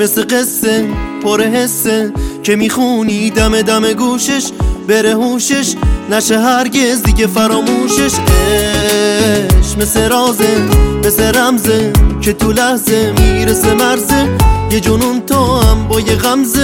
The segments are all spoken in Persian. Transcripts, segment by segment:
مثل قصه پر حسه که میخونی دم دم گوشش بره هوشش نشه هرگز دیگه فراموشش. عشق مثل رازه مثل رمزه که تو لحظه میرسه مرزه یه جنون تو هم با یه غمزش.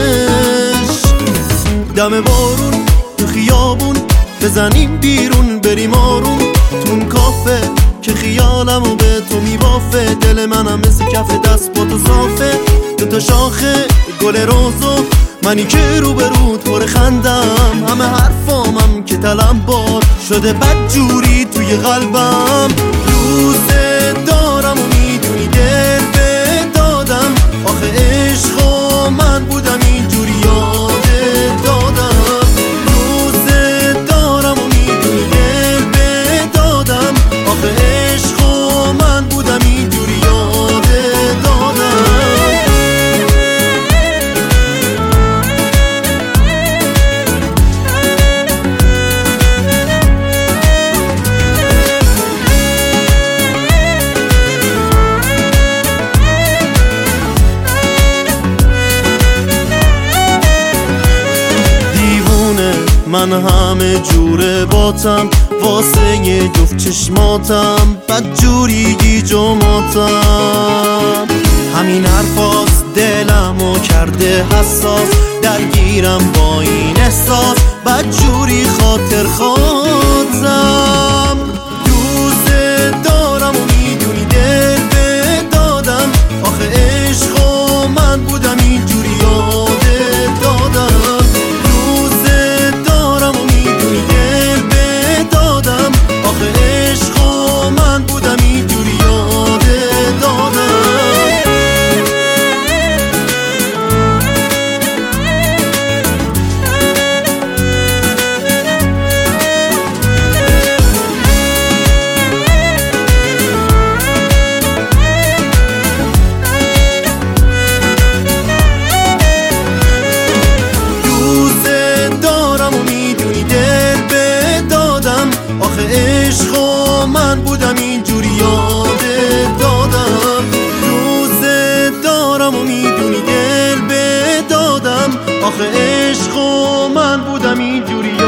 دم بارون تو خیابون بزنیم بیرون بریم آروم تون کافه که خیالمو به تو میبافه. دل منم مثل کف دست با تو صافه دوتا شاخه گل روزو منی که رو به رود پر خندم همه حرفامم که تلم بار شده بدجوری توی قلبم. دوست دارم و میدونی دل به دادم آخه عشقو من بودم اینجوری یادت دادم. دوست دارم و میدونی دل به دادم آخه عشقو من بودم اینجوری یادت دادم. من همه جوره باتم واسه یه جفت چشماتم بدجوری گیج و ماتم. همین حرفاست دلمو کرده حساس درگیرم با این احساس بدجوری خاطر خواستم. دوست دارم و میدونی دل به دادم آخه عشقو من بودم اینجوری یادت دادم. عشقو من بودم اینجوری یادت دادم. دوست دارم و میدونی دل به دادم آخه عشقو من بودم اینجوری